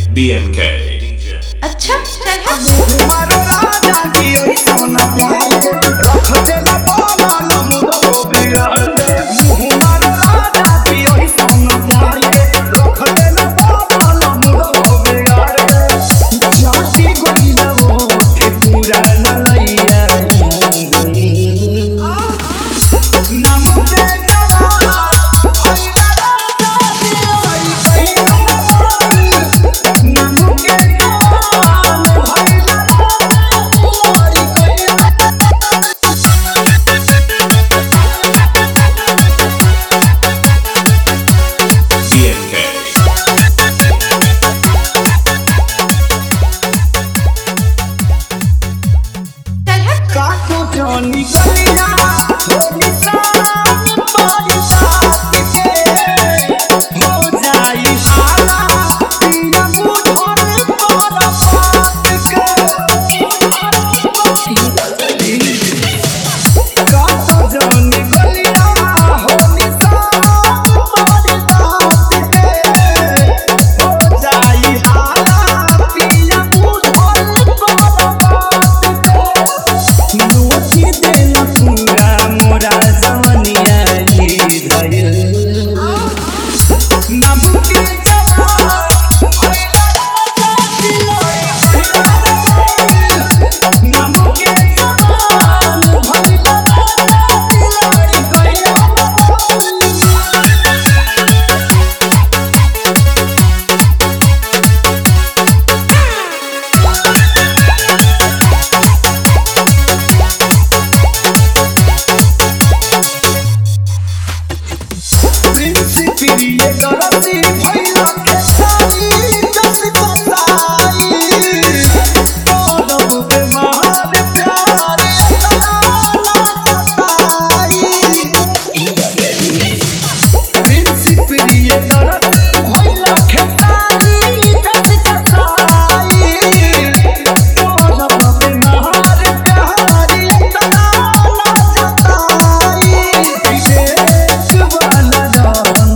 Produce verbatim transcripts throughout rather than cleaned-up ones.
B M K अच्छा चल मारो राजा की ओई सोना प्यारे रख देला बोला लमुदो बिगाड़ दे मारो राजा की ओई सोना प्यारे रख देला बोला लमुदो बिगाड़ दे जाती गोरी लवो के पूरा न लइया नमो दे जवाना होइला राजा की ओई कई नमो के Johnny Galina, Holy Sam, Body Shark, हो जाई हाला, पिया मुझ और बड़ा बात के, काका Johnny Galina, Holy Sam, Body Shark, हो जाई हाला, पिया मुझ और बड़ा बात के, नोची देला पूरा मोरा जवनिया ही धइल नबु के जवान होइला राजा की ओई नबु के जवान होइला राजा की ओई प्रिंसिपिरिये गरती भइला के सारी जस बताई तोलब पे महान प्यार इतना सताई प्रिंसिपिरिये गरती भइला के सारी जस बताई तोलब पे महान प्यार इतना सताई विदेश वाला जान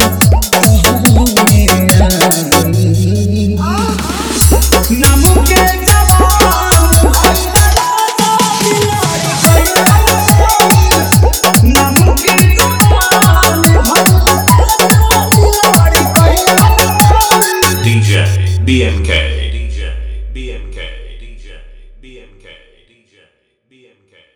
नमो के जवान होइला राजा की ओई नमो के जवान होइला राजा की ओई D J B M K D J B M K D J B M K D J B M K